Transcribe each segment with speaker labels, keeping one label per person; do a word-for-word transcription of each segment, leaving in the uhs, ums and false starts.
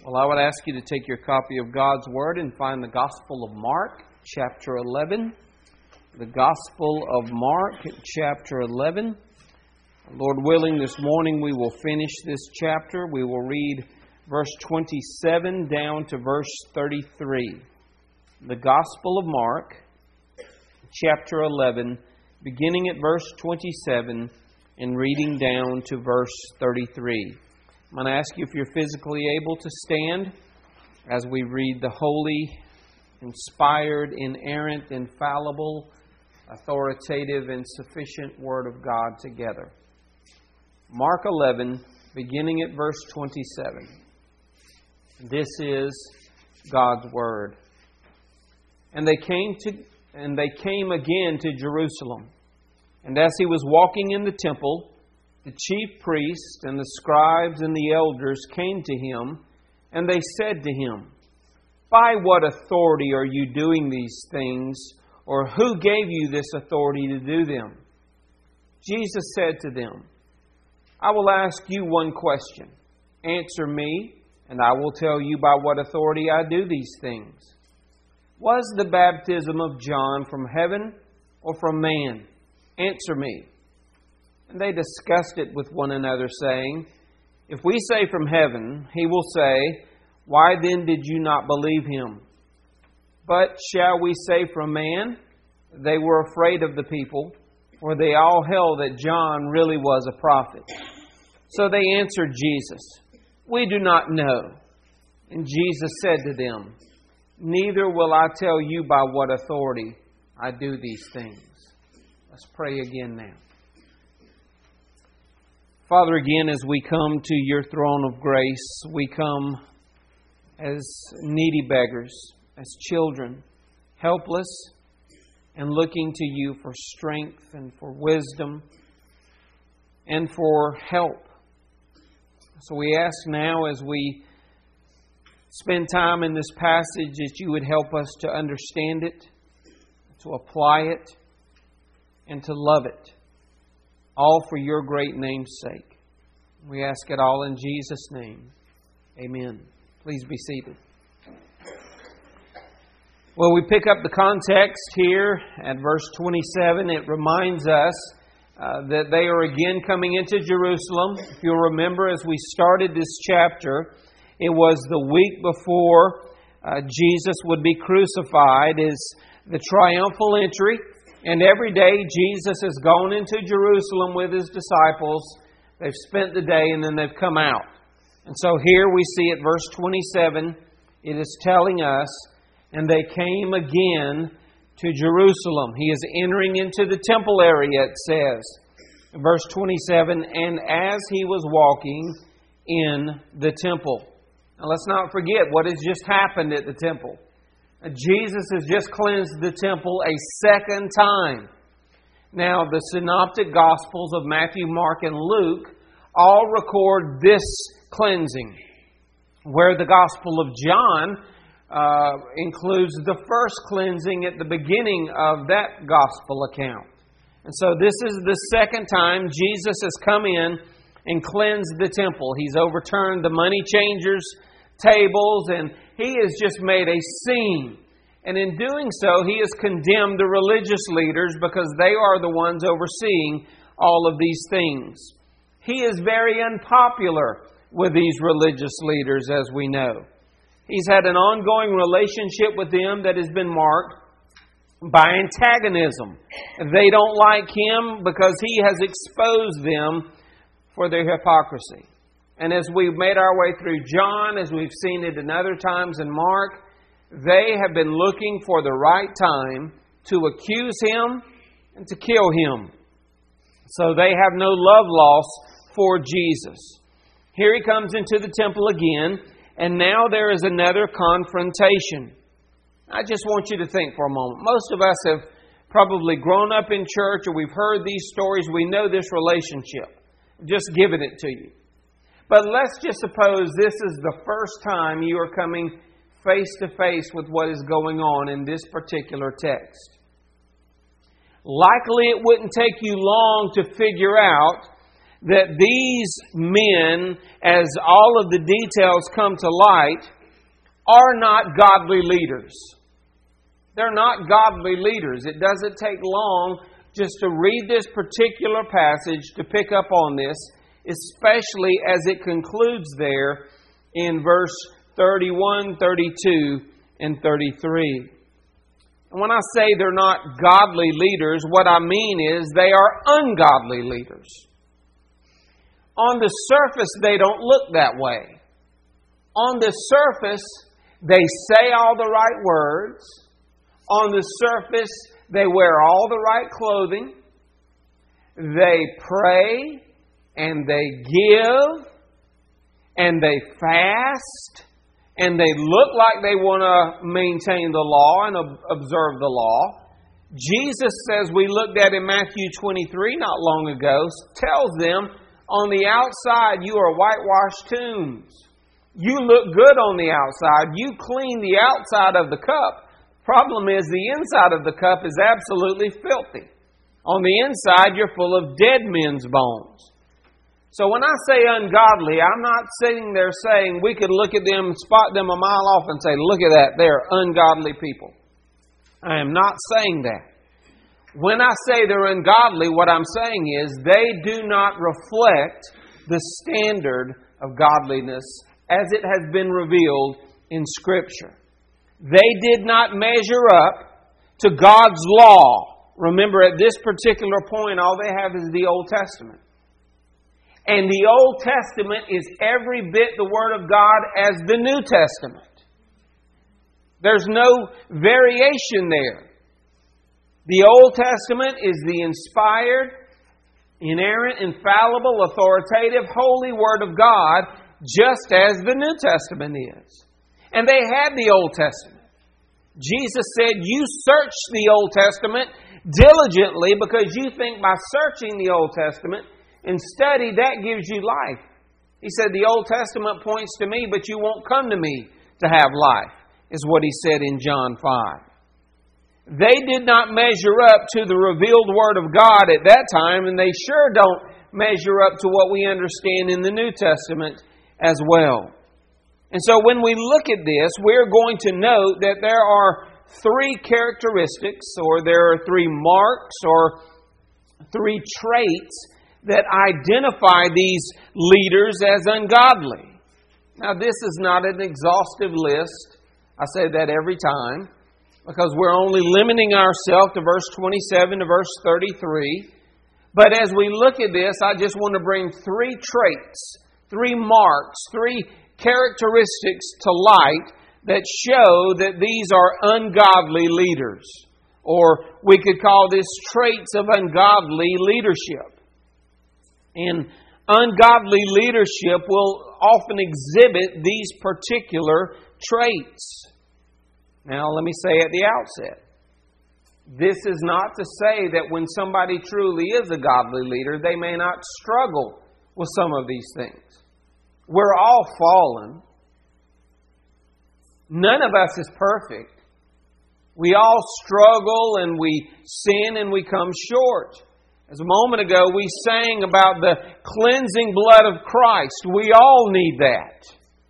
Speaker 1: Well, I would ask you to take your copy of God's Word and find the Gospel of Mark, chapter eleven. The Gospel of Mark, chapter eleven. Lord willing, this morning we will finish this chapter. We will read verse twenty-seven down to verse thirty-three. The Gospel of Mark, chapter eleven, beginning at verse twenty-seven and reading down to verse thirty-three. I'm going to ask you if you're physically able to stand as we read the holy, inspired, inerrant, infallible, authoritative, and sufficient Word of God together. Mark eleven, beginning at verse twenty-seven. This is God's Word. And they came to, and they came again to Jerusalem. And as he was walking in the temple, the chief priests and the scribes and the elders came to him, and they said to him, "By what authority are you doing these things, or who gave you this authority to do them?" Jesus said to them, "I will ask you one question. Answer me, and I will tell you by what authority I do these things. Was the baptism of John from heaven or from man? Answer me." And they discussed it with one another, saying, "If we say from heaven, he will say, 'Why then did you not believe him?' But shall we say from man?" They were afraid of the people, for they all held that John really was a prophet. So they answered Jesus, "We do not know." And Jesus said to them, "Neither will I tell you by what authority I do these things." Let's pray again now. Father, again, as we come to your throne of grace, we come as needy beggars, as children, helpless, and looking to you for strength and for wisdom and for help. So we ask now, as we spend time in this passage, that you would help us to understand it, to apply it, and to love it. All for your great name's sake. We ask it all in Jesus' name. Amen. Please be seated. Well, we pick up the context here at verse twenty-seven. It reminds us uh, that they are again coming into Jerusalem. If you'll remember, as we started this chapter, it was the week before uh, Jesus would be crucified, is the triumphal entry. And every day Jesus has gone into Jerusalem with His disciples. They've spent the day and then they've come out. And so here we see at verse twenty-seven, it is telling us, and they came again to Jerusalem. He is entering into the temple area, it says. In verse twenty-seven, and as He was walking in the temple. Now let's not forget what has just happened at the temple. Jesus has just cleansed the temple a second time. Now, the synoptic Gospels of Matthew, Mark, and Luke all record this cleansing, where the Gospel of John uh, includes the first cleansing at the beginning of that Gospel account. And so this is the second time Jesus has come in and cleansed the temple. He's overturned the money changers' tables, and He has just made a scene. And in doing so, He has condemned the religious leaders because they are the ones overseeing all of these things. He is very unpopular with these religious leaders, as we know. He's had an ongoing relationship with them that has been marked by antagonism. They don't like Him because He has exposed them for their hypocrisy. And as we've made our way through John, as we've seen it in other times in Mark, they have been looking for the right time to accuse Him and to kill Him. So they have no love lost for Jesus. Here He comes into the temple again, and now there is another confrontation. I just want you to think for a moment. Most of us have probably grown up in church, or we've heard these stories. We know this relationship. I'm just giving it to you. But let's just suppose this is the first time you are coming face to face with what is going on in this particular text. Likely it wouldn't take you long to figure out that these men, as all of the details come to light, are not godly leaders. They're not godly leaders. It doesn't take long just to read this particular passage to pick up on this, especially as it concludes there in verse thirty-one, thirty-two, and thirty-three. And when I say they're not godly leaders, what I mean is they are ungodly leaders. On the surface, they don't look that way. On the surface, they say all the right words. On the surface, they wear all the right clothing. They pray and they give and they fast and they look like they want to maintain the law and observe the law. Jesus, as we looked at in Matthew twenty-three not long ago, tells them, on the outside you are whitewashed tombs. You look good on the outside. You clean the outside of the cup. Problem is, the inside of the cup is absolutely filthy. On the inside, you're full of dead men's bones. So when I say ungodly, I'm not sitting there saying we could look at them, spot them a mile off and say, look at that, they're ungodly people. I am not saying that. When I say they're ungodly, what I'm saying is they do not reflect the standard of godliness as it has been revealed in Scripture. They did not measure up to God's law. Remember, at this particular point, all they have is the Old Testament. And the Old Testament is every bit the Word of God as the New Testament. There's no variation there. The Old Testament is the inspired, inerrant, infallible, authoritative, holy Word of God, just as the New Testament is. And they had the Old Testament. Jesus said, you search the Old Testament diligently because you think by searching the Old Testament and study, that gives you life. He said, the Old Testament points to me, but you won't come to me to have life, is what He said in John five. They did not measure up to the revealed Word of God at that time, and they sure don't measure up to what we understand in the New Testament as well. And so when we look at this, we're going to note that there are three characteristics, or there are three marks, or three traits that identify these leaders as ungodly. Now, this is not an exhaustive list. I say that every time, because we're only limiting ourselves to verse twenty-seven to verse thirty-three. But as we look at this, I just want to bring three traits, three marks, three characteristics to light that show that these are ungodly leaders. Or we could call this traits of ungodly leadership. And ungodly leadership will often exhibit these particular traits. Now, let me say at the outset, this is not to say that when somebody truly is a godly leader, they may not struggle with some of these things. We're all fallen. None of us is perfect. We all struggle and we sin and we come short. As a moment ago, we sang about the cleansing blood of Christ. We all need that.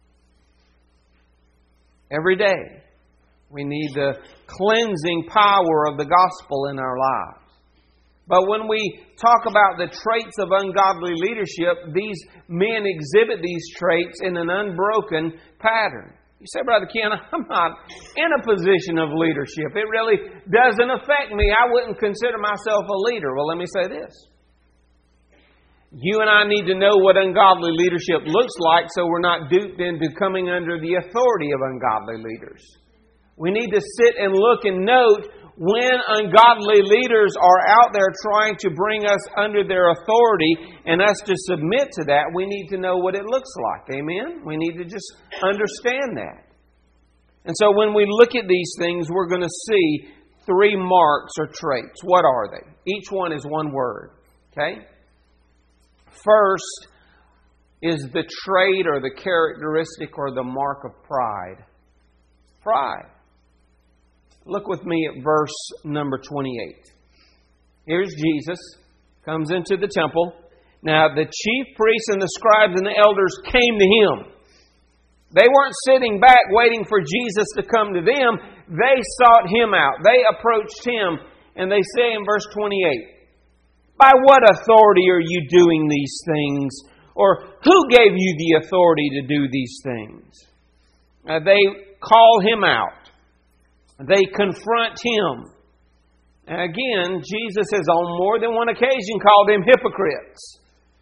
Speaker 1: Every day, we need the cleansing power of the gospel in our lives. But when we talk about the traits of ungodly leadership, these men exhibit these traits in an unbroken pattern. You say, Brother Ken, I'm not in a position of leadership. It really doesn't affect me. I wouldn't consider myself a leader. Well, let me say this. You and I need to know what ungodly leadership looks like so we're not duped into coming under the authority of ungodly leaders. We need to sit and look and note when ungodly leaders are out there trying to bring us under their authority and us to submit to that, we need to know what it looks like. Amen? We need to just understand that. And so when we look at these things, we're going to see three marks or traits. What are they? Each one is one word. Okay? First is the trait or the characteristic or the mark of pride. Pride. Look with me at verse number twenty-eight. Here's Jesus, comes into the temple. Now, the chief priests and the scribes and the elders came to Him. They weren't sitting back waiting for Jesus to come to them. They sought Him out. They approached Him, and they say in verse twenty-eight, "By what authority are you doing these things? Or who gave you the authority to do these things?" Now, they call Him out. They confront Him. And again, Jesus has on more than one occasion called them hypocrites.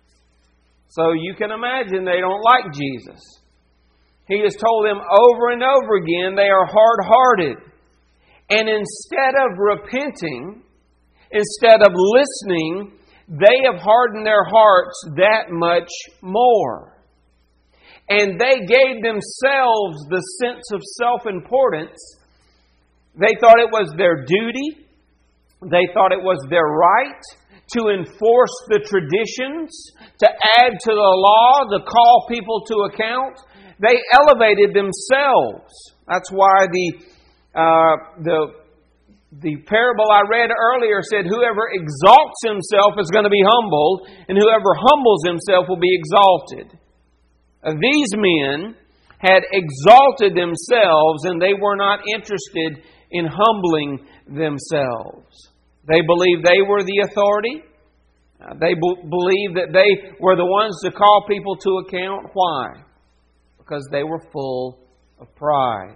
Speaker 1: So you can imagine they don't like Jesus. He has told them over and over again they are hard-hearted. And instead of repenting, instead of listening, they have hardened their hearts that much more. And they gave themselves the sense of self-importance. They thought it was their duty. They thought it was their right to enforce the traditions, to add to the law, to call people to account. They elevated themselves. That's why the uh, the the parable I read earlier said, "Whoever exalts himself is going to be humbled, and whoever humbles himself will be exalted." Uh, these men had exalted themselves, and they were not interested in humbling themselves. They believed they were the authority. Uh, they b- believed that they were the ones to call people to account. Why? Because they were full of pride.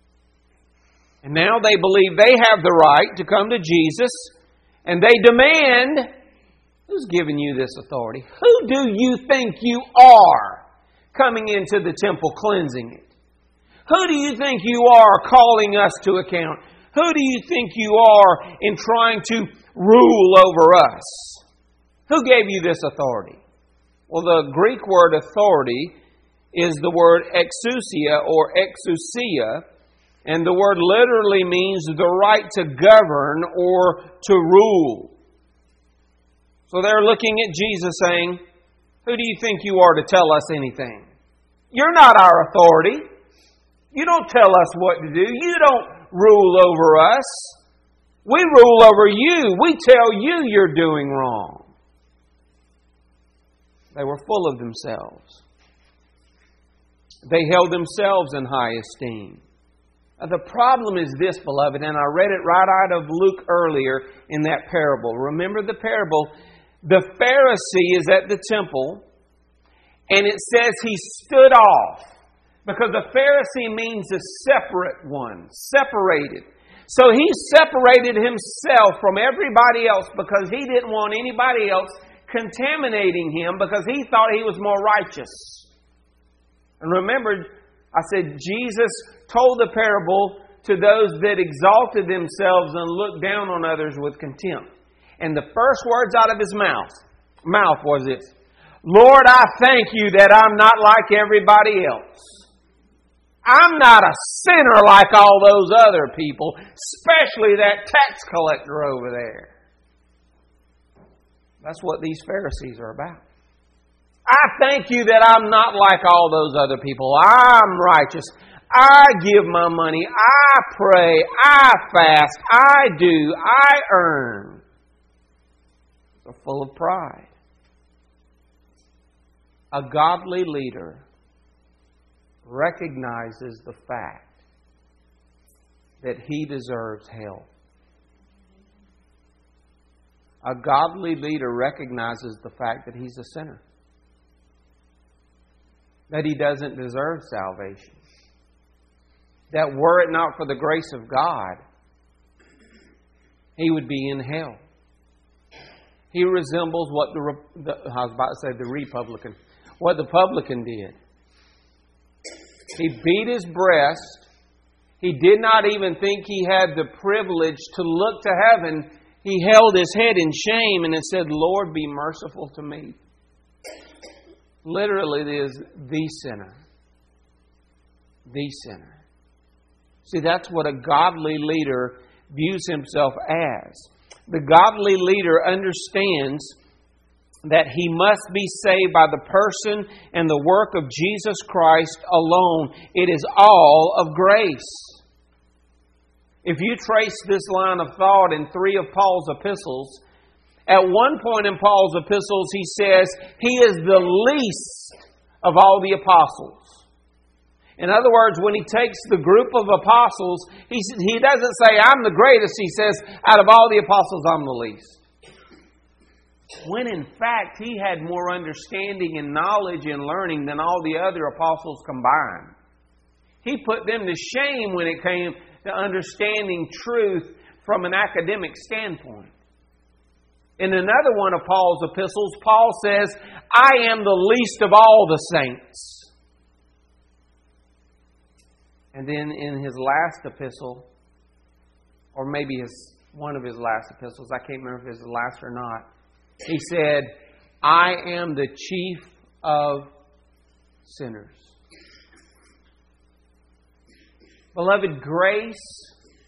Speaker 1: And now they believe they have the right to come to Jesus, and they demand, "Who's giving you this authority? Who do you think you are coming into the temple cleansing it? Who do you think you are calling us to account? Who do you think you are in trying to rule over us? Who gave you this authority?" Well, the Greek word authority is the word exousia or exousia, and the word literally means the right to govern or to rule. So they're looking at Jesus saying, "Who do you think you are to tell us anything? You're not our authority. You don't tell us what to do. You don't rule over us. We rule over you. We tell you you're doing wrong." They were full of themselves. They held themselves in high esteem. Now, the problem is this, beloved, and I read it right out of Luke earlier in that parable. Remember the parable? The Pharisee is at the temple, and it says he stood off. Because a Pharisee means a separate one, separated. So he separated himself from everybody else because he didn't want anybody else contaminating him because he thought he was more righteous. And remember, I said Jesus told the parable to those that exalted themselves and looked down on others with contempt. And the first words out of his mouth, mouth was this: "Lord, I thank you that I'm not like everybody else. I'm not a sinner like all those other people, especially that tax collector over there." That's what these Pharisees are about. I thank you that I'm not like all those other people. I'm righteous. I give my money. I pray. I fast. I do. I earn. They're full of pride. A godly leader recognizes the fact that he deserves hell. A godly leader recognizes the fact that he's a sinner, that he doesn't deserve salvation, that were it not for the grace of God, he would be in hell. He resembles what the, the I was about to say the Republican, what the publican did. He beat his breast. He did not even think he had the privilege to look to heaven. He held his head in shame and it said, "Lord, be merciful to me." Literally, it is the sinner. The sinner. See, that's what a godly leader views himself as. The godly leader understands that he must be saved by the person and the work of Jesus Christ alone. It is all of grace. If you trace this line of thought in three of Paul's epistles, At one point in Paul's epistles, he says he is the least of all the apostles. In other words, when he takes the group of apostles, he, he doesn't say, I'm the greatest. He says, out of all the apostles, I'm the least. When in fact, he had more understanding and knowledge and learning than all the other apostles combined. He put them to shame when it came to understanding truth from an academic standpoint. In another one of Paul's epistles, Paul says, I am the least of all the saints. And then in his last epistle, or maybe his one of his last epistles, I can't remember if it's the last or not, he said, I am the chief of sinners. Beloved, grace,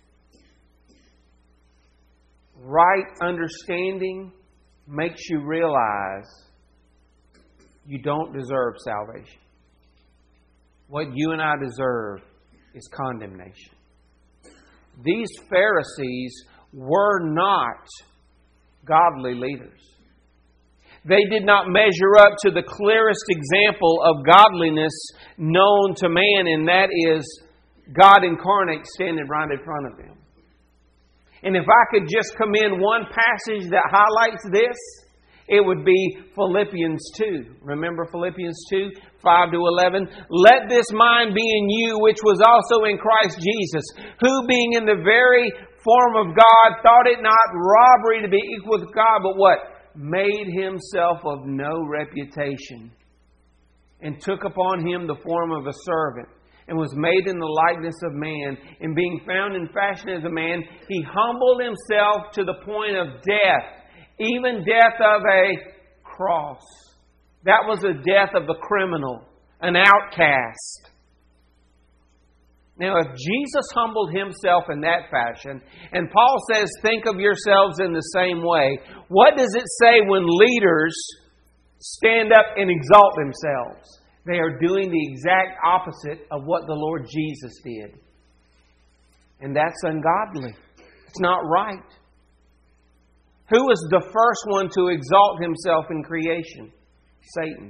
Speaker 1: right understanding makes you realize you don't deserve salvation. What you and I deserve is condemnation. These Pharisees were not godly leaders. They did not measure up to the clearest example of godliness known to man, and that is God incarnate standing right in front of them. And if I could just come in one passage that highlights this, it would be Philippians two. Remember Philippians two, five to eleven? Let this mind be in you, which was also in Christ Jesus, who being in the very form of God, thought it not robbery to be equal with God, but what? Made himself of no reputation, and took upon him the form of a servant, and was made in the likeness of man. And being found in fashion as a man, he humbled himself to the point of death, even death of a cross. That was the death of a criminal, an outcast. Now, if Jesus humbled himself in that fashion, and Paul says, think of yourselves in the same way, what does it say when leaders stand up and exalt themselves? They are doing the exact opposite of what the Lord Jesus did. And that's ungodly. It's not right. Who was the first one to exalt himself in creation? Satan.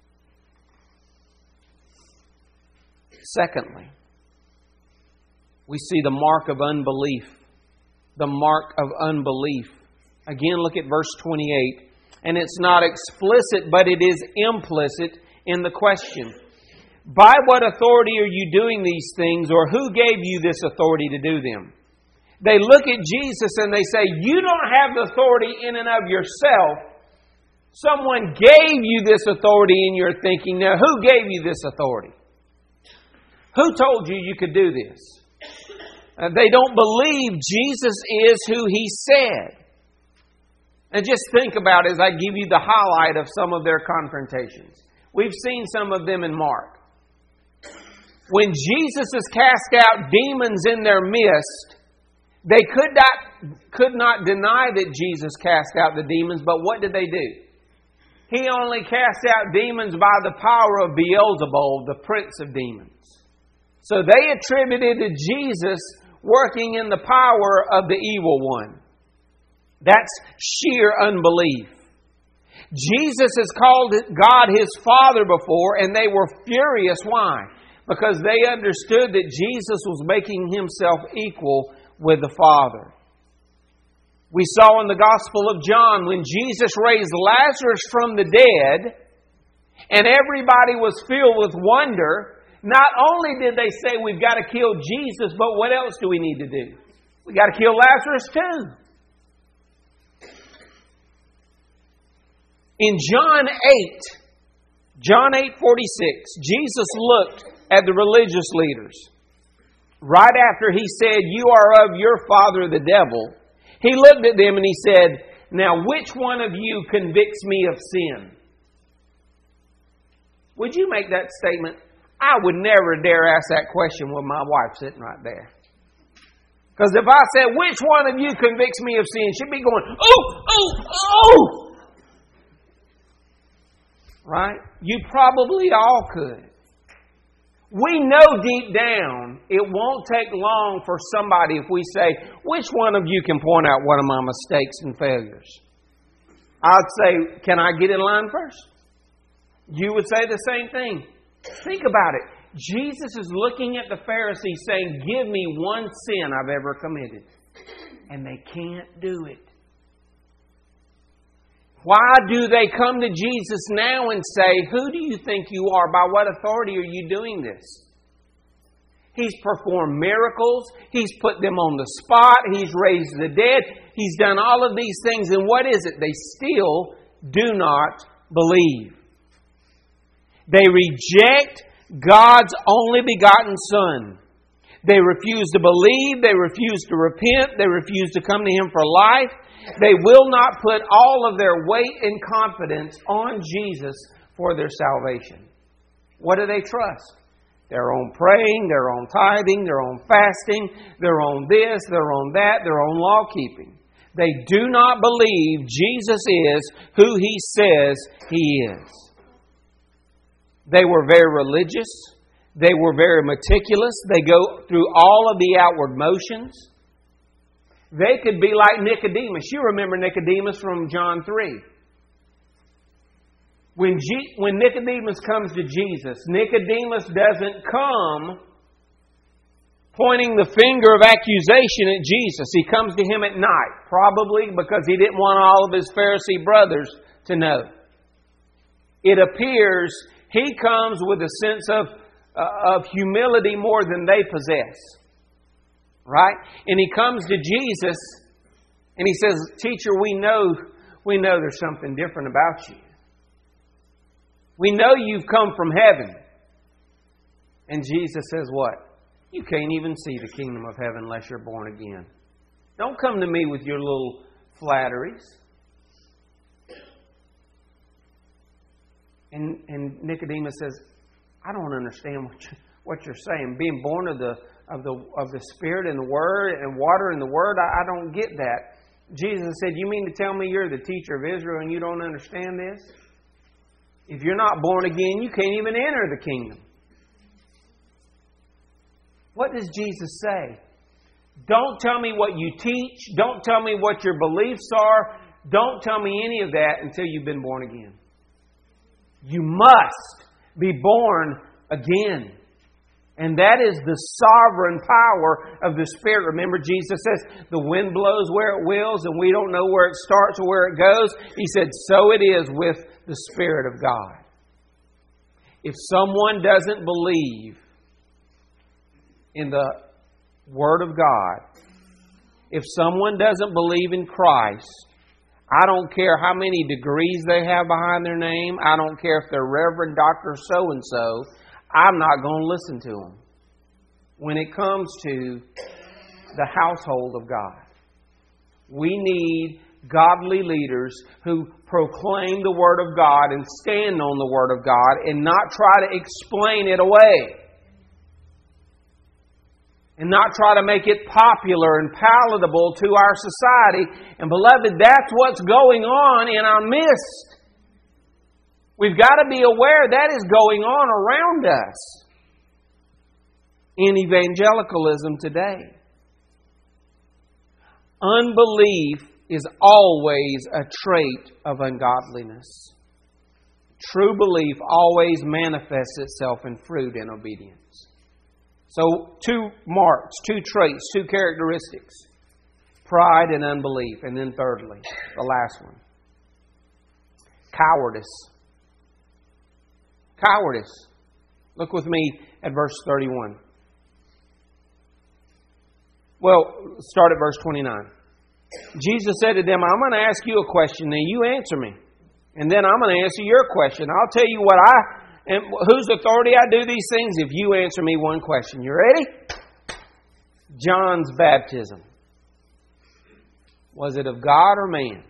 Speaker 1: Secondly, we see the mark of unbelief. The mark of unbelief. Again, look at verse twenty-eight. And it's not explicit, but it is implicit in the question. By what authority are you doing these things, or who gave you this authority to do them? They look at Jesus and they say, you don't have the authority in and of yourself. Someone gave you this authority in your thinking. Now, who gave you this authority? Who told you you could do this? Uh, they don't believe Jesus is who He said. And just think about it as I give you the highlight of some of their confrontations. We've seen some of them in Mark. When Jesus has cast out demons in their midst, they could not, could not deny that Jesus cast out the demons, but what did they do? He only cast out demons by the power of Beelzebul, the prince of demons. So they attributed to Jesus working in the power of the evil one. That's sheer unbelief. Jesus has called God His Father before, and they were furious. Why? Because they understood that Jesus was making Himself equal with the Father. We saw in the Gospel of John when Jesus raised Lazarus from the dead, and everybody was filled with wonder. Not only did they say we've got to kill Jesus, but what else do we need to do? We've got to kill Lazarus too. In John eight, John eight forty-six, Jesus looked at the religious leaders. Right after He said, you are of your father the devil, He looked at them and He said, now which one of you convicts me of sin? Would you make that statement? I would never dare ask that question with my wife sitting right there. Because if I said, which one of you convicts me of sin? She'd be going, oh, oh, oh! Right? You probably all could. We know deep down it won't take long for somebody if we say, which one of you can point out one of my mistakes and failures? I'd say, can I get in line first? You would say the same thing. Think about it. Jesus is looking at the Pharisees saying, give me one sin I've ever committed. And they can't do it. Why do they come to Jesus now and say, who do you think you are? By what authority are you doing this? He's performed miracles. He's put them on the spot. He's raised the dead. He's done all of these things. And what is it? They still do not believe. They reject God's only begotten Son. They refuse to believe. They refuse to repent. They refuse to come to Him for life. They will not put all of their weight and confidence on Jesus for their salvation. What do they trust? Their own praying, their own tithing, their own fasting, their own this, their own that, their own law keeping. They do not believe Jesus is who He says He is. They were very religious. They were very meticulous. They go through all of the outward motions. They could be like Nicodemus. You remember Nicodemus from John three. When, G- when Nicodemus comes to Jesus, Nicodemus doesn't come pointing the finger of accusation at Jesus. He comes to Him at night, probably because he didn't want all of his Pharisee brothers to know. It appears he comes with a sense of, uh, of humility more than they possess. Right? And he comes to Jesus and he says, Teacher, we know, we know there's something different about you. We know you've come from heaven. And Jesus says what? You can't even see the kingdom of heaven unless you're born again. Don't come to me with your little flatteries. And, and Nicodemus says, I don't understand what you're, what you're saying. Being born of the of the of the Spirit and the Word and water and the Word, I, I don't get that. Jesus said, you mean to tell me you're the teacher of Israel and you don't understand this? If you're not born again, you can't even enter the kingdom. What does Jesus say? Don't tell me what you teach. Don't tell me what your beliefs are. Don't tell me any of that until you've been born again. You must be born again. And that is the sovereign power of the Spirit. Remember, Jesus says, the wind blows where it wills and we don't know where it starts or where it goes. He said, so it is with the Spirit of God. If someone doesn't believe in the Word of God, if someone doesn't believe in Christ, I don't care how many degrees they have behind their name. I don't care if they're Reverend Doctor So-and-so. I'm not going to listen to them when it comes to the household of God. We need godly leaders who proclaim the Word of God and stand on the Word of God and not try to explain it away. And not try to make it popular and palatable to our society. And beloved, that's what's going on in our midst. We've got to be aware that is going on around us in evangelicalism today. Unbelief is always a trait of ungodliness. True belief always manifests itself in fruit and obedience. So, two marks, two traits, two characteristics. Pride and unbelief. And then thirdly, the last one. Cowardice. Cowardice. Look with me at verse thirty-one. Well, start at verse twenty-nine. Jesus said to them, I'm going to ask you a question, and you answer me. And then I'm going to answer your question. I'll tell you what I, and whose authority I do these things if you answer me one question. You ready? John's baptism. Was it of God or man?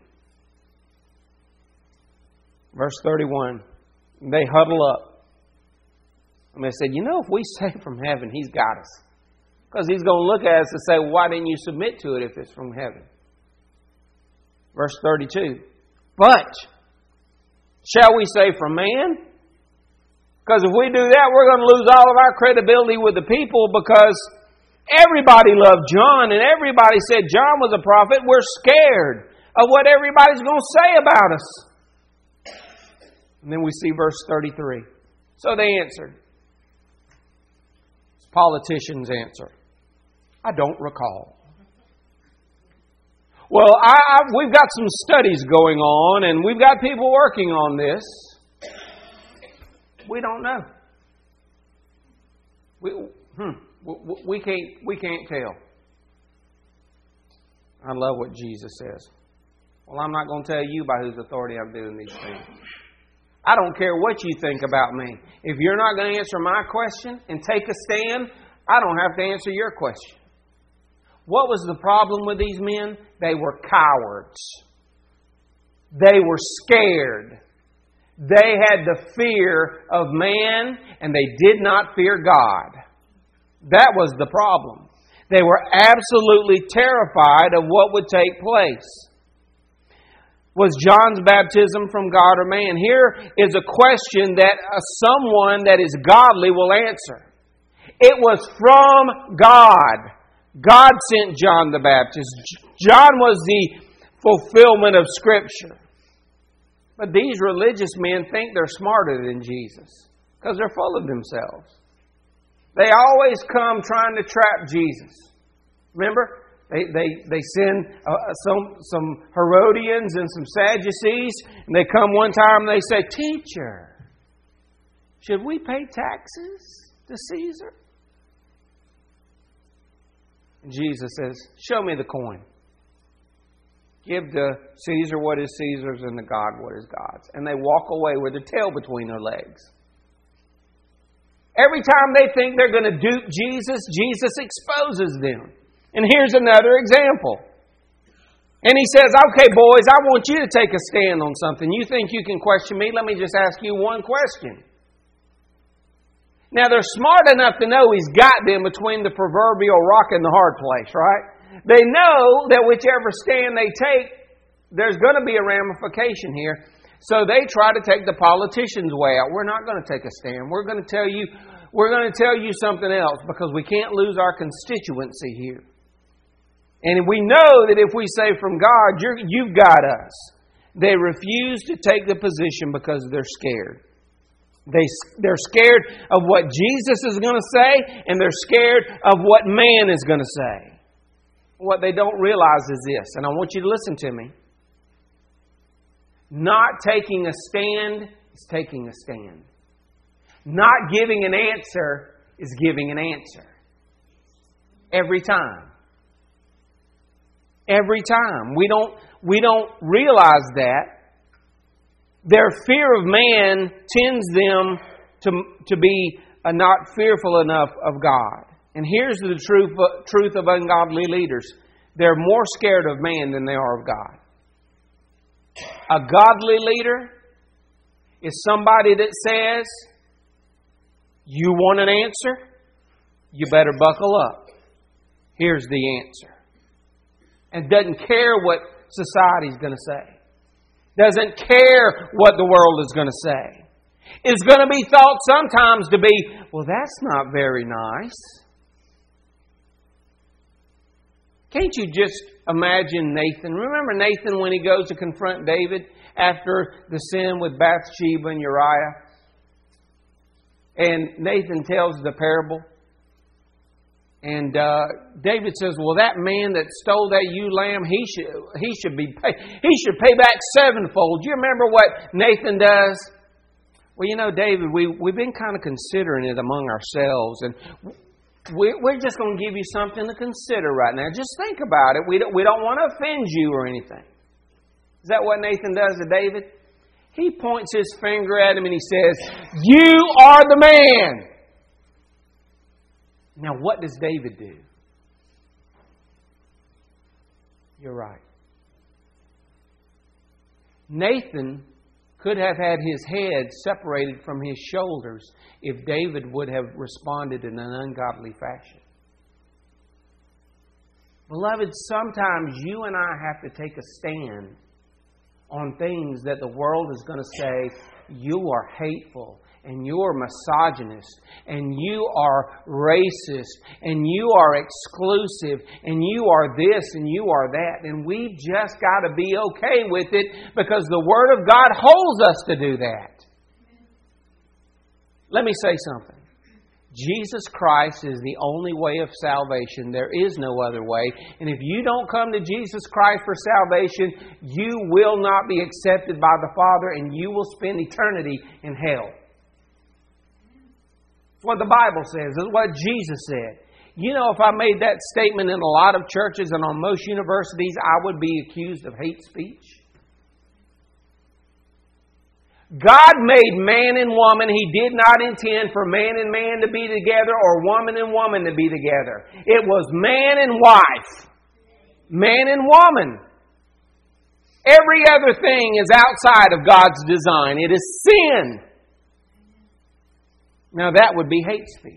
Speaker 1: Verse thirty-one. They huddle up. And they said, you know, if we say from heaven, He's got us. Because He's going to look at us and say, well, why didn't you submit to it if it's from heaven? Verse thirty-two. But shall we say from man? Because if we do that, we're going to lose all of our credibility with the people, because everybody loved John and everybody said John was a prophet. We're scared. of what everybody's going to say about us. And then we see verse thirty-three. So they answered. Politicians answer. I don't recall. Well, I, I, we've got some studies going on, and we've got people working on this. We don't know. We, hmm, we can't. We can't tell. I love what Jesus says. Well, I'm not going to tell you by whose authority I'm doing these things. I don't care what you think about me. If you're not going to answer my question and take a stand, I don't have to answer your question. What was the problem with these men? They were cowards. They were scared. They had the fear of man, and they did not fear God. That was the problem. They were absolutely terrified of what would take place. Was John's baptism from God or man? Here is a question that someone that is godly will answer. It was from God. God sent John the Baptist. John was the fulfillment of Scripture. But these religious men think they're smarter than Jesus because they're full of themselves. They always come trying to trap Jesus. Remember? They they they send uh, some some Herodians and some Sadducees, and they come one time and they say, "Teacher, should we pay taxes to Caesar?" And Jesus says, "Show me the coin. Give to Caesar what is Caesar's and to God what is God's." And they walk away with their tail between their legs. Every time they think they're going to dupe Jesus, Jesus exposes them. And here's another example. And he says, "Okay, boys, I want you to take a stand on something. You think you can question me? Let me just ask you one question." Now, they're smart enough to know he's got them between the proverbial rock and the hard place, right? They know that whichever stand they take, there's going to be a ramification here. So they try to take the politician's way out. We're not going to take a stand. We're going to tell you, we're going to tell you something else because we can't lose our constituency here. And we know that if we say from God, You're, you've got us. They refuse to take the position because they're scared. They, they're scared of what Jesus is going to say, and they're scared of what man is going to say. What they don't realize is this, and I want you to listen to me. Not taking a stand is taking a stand. Not giving an answer is giving an answer. Every time. Every time. We don't, we don't realize that. Their fear of man tends them to, to be uh, not fearful enough of God. And here's the truth, uh, truth of ungodly leaders. They're more scared of man than they are of God. A godly leader is somebody that says, "You want an answer? You better buckle up. Here's the answer." And doesn't care what society's going to say. Doesn't care what the world is going to say. It's going to be thought sometimes to be, "Well, that's not very nice." Can't you just imagine Nathan? Remember Nathan when he goes to confront David after the sin with Bathsheba and Uriah? And Nathan tells the parable. And uh, David says, "Well, that man that stole that ewe lamb, he should he should be pay, he should pay back sevenfold." Do you remember what Nathan does? Well, you know, David, we we've been kind of considering it among ourselves, and we're, we're just going to give you something to consider right now. Just think about it. We don't we don't want to offend you or anything. Is that what Nathan does to David? He points his finger at him and he says, "You are the man." Now, what does David do? You're right. Nathan could have had his head separated from his shoulders if David would have responded in an ungodly fashion. Beloved, sometimes you and I have to take a stand on things that the world is going to say, "You are hateful. and you're misogynist, and you are racist, and you are exclusive, and you are this, and you are that. And we've just got to be okay with it because the Word of God holds us to do that. Let me say something. Jesus Christ is the only way of salvation. There is no other way. And if you don't come to Jesus Christ for salvation, you will not be accepted by the Father and you will spend eternity in hell. That's what the Bible says. That's what Jesus said. You know, if I made that statement in a lot of churches and on most universities, I would be accused of hate speech. God made man and woman. He did not intend for man and man to be together or woman and woman to be together. It was man and wife. Man and woman. Every other thing is outside of God's design. It is sin. Now that would be hate speech.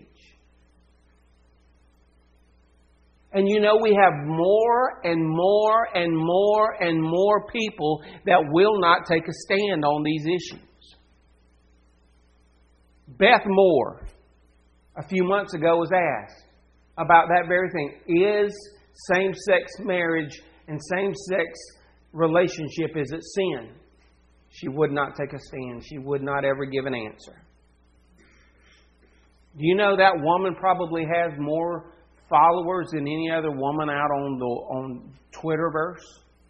Speaker 1: And you know, we have more and more and more and more people that will not take a stand on these issues. Beth Moore, a few months ago, was asked about that very thing. Is same-sex marriage and same-sex relationship, is it sin? She would not take a stand. She would not ever give an answer. Do you know that woman probably has more followers than any other woman out on the on Twitterverse?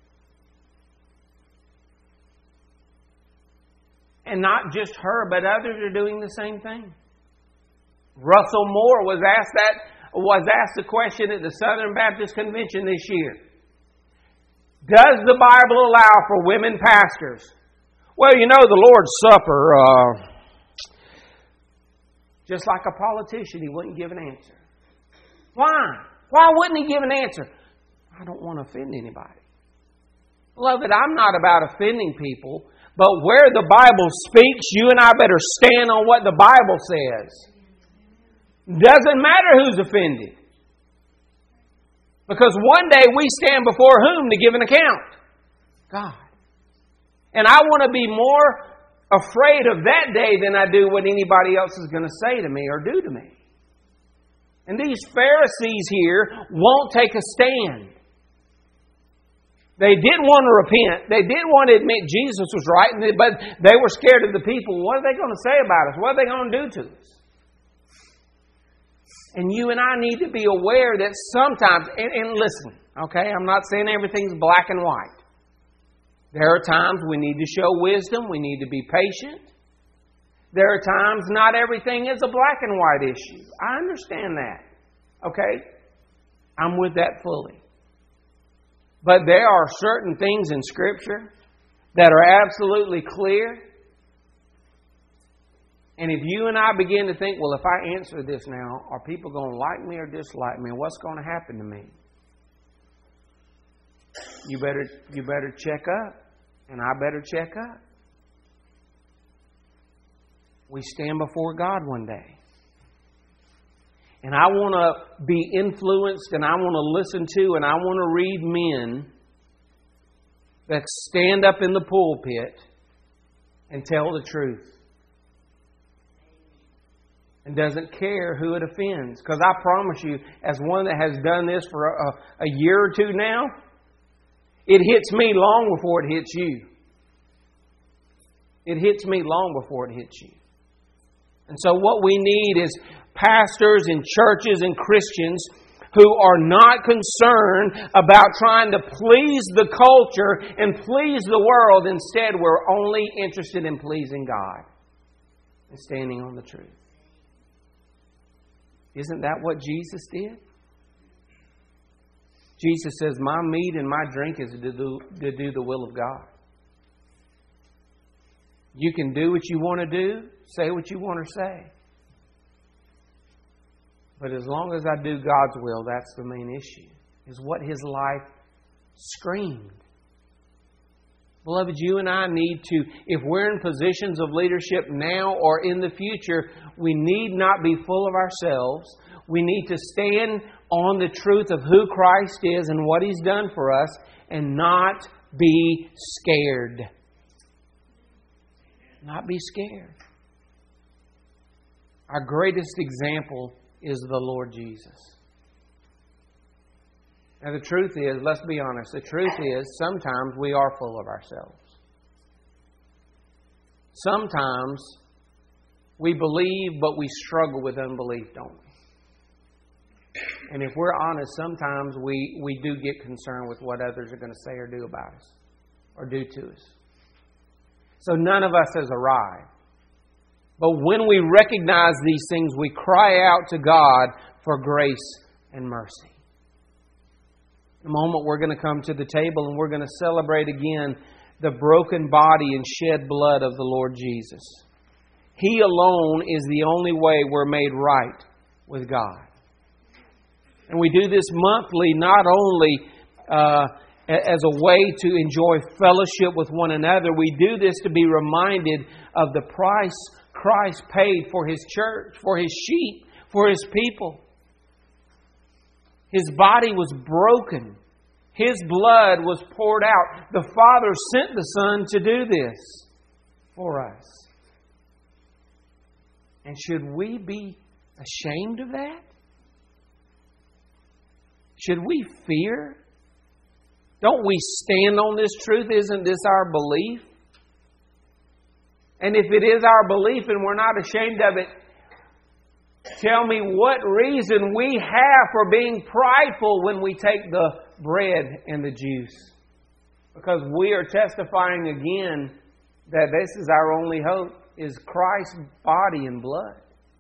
Speaker 1: And not just her, but others are doing the same thing. Russell Moore was asked that was asked the question at the Southern Baptist Convention this year. Does the Bible allow for women pastors? Well, you know, the Lord's Supper, uh, just like a politician, he wouldn't give an answer. Why? Why wouldn't he give an answer? I don't want to offend anybody. Beloved, I'm not about offending people, but where the Bible speaks, you and I better stand on what the Bible says. Doesn't matter who's offended. Because one day we stand before whom to give an account? God. And I want to be more afraid of that day than I do what anybody else is going to say to me or do to me. And these Pharisees here won't take a stand. They did want to repent. They did want to admit Jesus was right, but they were scared of the people. What are they going to say about us? What are they going to do to us? And you and I need to be aware that sometimes, and, and listen, okay, I'm not saying everything's black and white. There are times we need to show wisdom. We need to be patient. There are times not everything is a black and white issue. I understand that. Okay? I'm with that fully. But there are certain things in Scripture that are absolutely clear. And if you and I begin to think, well, if I answer this now, are people going to like me or dislike me? And what's going to happen to me? You better, you better check up. And I better check up. We stand before God one day. And I want to be influenced and I want to listen to and I want to read men that stand up in the pulpit and tell the truth. And doesn't care who it offends. Because I promise you, as one that has done this for a, a year or two now, it hits me long before it hits you. It hits me long before it hits you. And so what we need is pastors and churches and Christians who are not concerned about trying to please the culture and please the world. Instead, we're only interested in pleasing God and standing on the truth. Isn't that what Jesus did? Jesus says, my meat and my drink is to do, to do the will of God. You can do what you want to do, say what you want to say. But as long as I do God's will, that's the main issue, is what His life screamed. Beloved, you and I need to, if we're in positions of leadership now or in the future, we need not be full of ourselves. We need to stand on the truth of who Christ is and what He's done for us and not be scared. Not be scared. Our greatest example is the Lord Jesus. Now the truth is, let's be honest, the truth is sometimes we are full of ourselves. Sometimes we believe, but we struggle with unbelief, don't we? And if we're honest, sometimes we, we do get concerned with what others are going to say or do about us, or do to us. So none of us has arrived. But when we recognize these things, we cry out to God for grace and mercy. In a moment, we're going to come to the table and we're going to celebrate again the broken body and shed blood of the Lord Jesus. He alone is the only way we're made right with God. And we do this monthly not only uh, as a way to enjoy fellowship with one another. We do this to be reminded of the price Christ paid for His church, for His sheep, for His people. His body was broken. His blood was poured out. The Father sent the Son to do this for us. And should we be ashamed of that? Should we fear? Don't we stand on this truth? Isn't this our belief? And if it is our belief and we're not ashamed of it, tell me what reason we have for being prideful when we take the bread and the juice. Because we are testifying again that this is our only hope, is Christ's body and blood.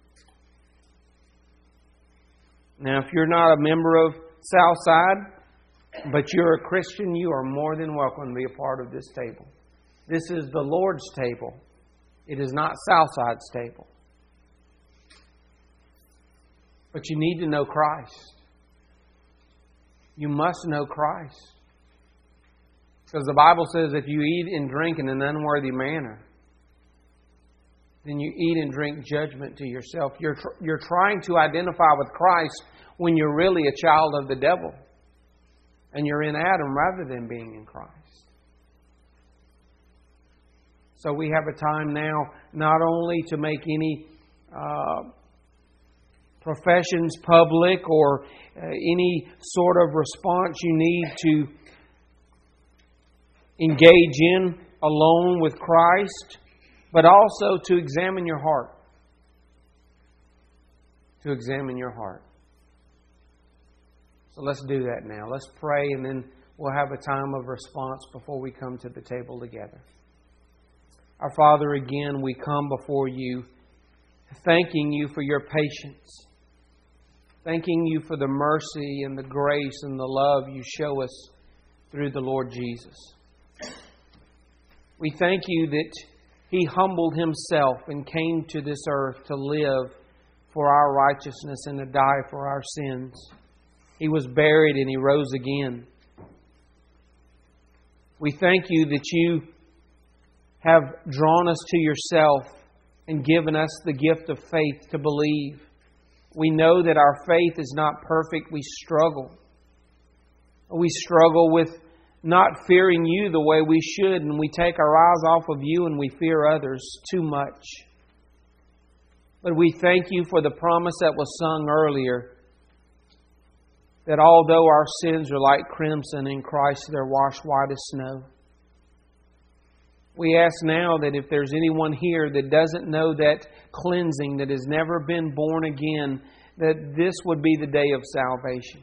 Speaker 1: Now, if you're not a member of Southside, but you're a Christian, you are more than welcome to be a part of this table. This is the Lord's table. It is not Southside's table. But you need to know Christ. You must know Christ. Because the Bible says if you eat and drink in an unworthy manner, then you eat and drink judgment to yourself. You're, tr- you're trying to identify with Christ when you're really a child of the devil. And you're in Adam rather than being in Christ. So we have a time now not only to make any uh, professions public or uh, any sort of response you need to engage in alone with Christ, but also to examine your heart. To examine your heart. So let's do that now. Let's pray and then we'll have a time of response before we come to the table together. Our Father, again, we come before You, thanking You for Your patience, thanking You for the mercy and the grace and the love You show us through the Lord Jesus. We thank You that He humbled Himself and came to this earth to live for our righteousness and to die for our sins. He was buried and He rose again. We thank You that You have drawn us to Yourself and given us the gift of faith to believe. We know that our faith is not perfect. We struggle. We struggle with not fearing You the way we should, and we take our eyes off of You and we fear others too much. But we thank You for the promise that was sung earlier, that although our sins are like crimson, in Christ they're washed white as snow. We ask now that if there's anyone here that doesn't know that cleansing, that has never been born again, that this would be the day of salvation.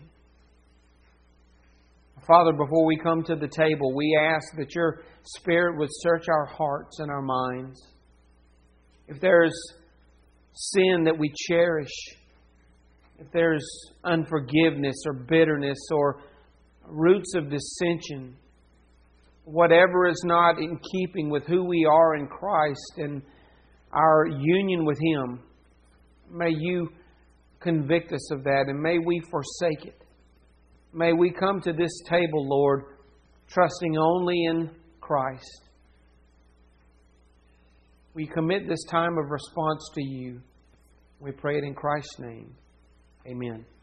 Speaker 1: Father, before we come to the table, we ask that Your Spirit would search our hearts and our minds. If there's sin that we cherish, if there's unforgiveness or bitterness or roots of dissension, whatever is not in keeping with who we are in Christ and our union with Him, may You convict us of that and may we forsake it. May we come to this table, Lord, trusting only in Christ. We commit this time of response to You. We pray it in Christ's name. Amen.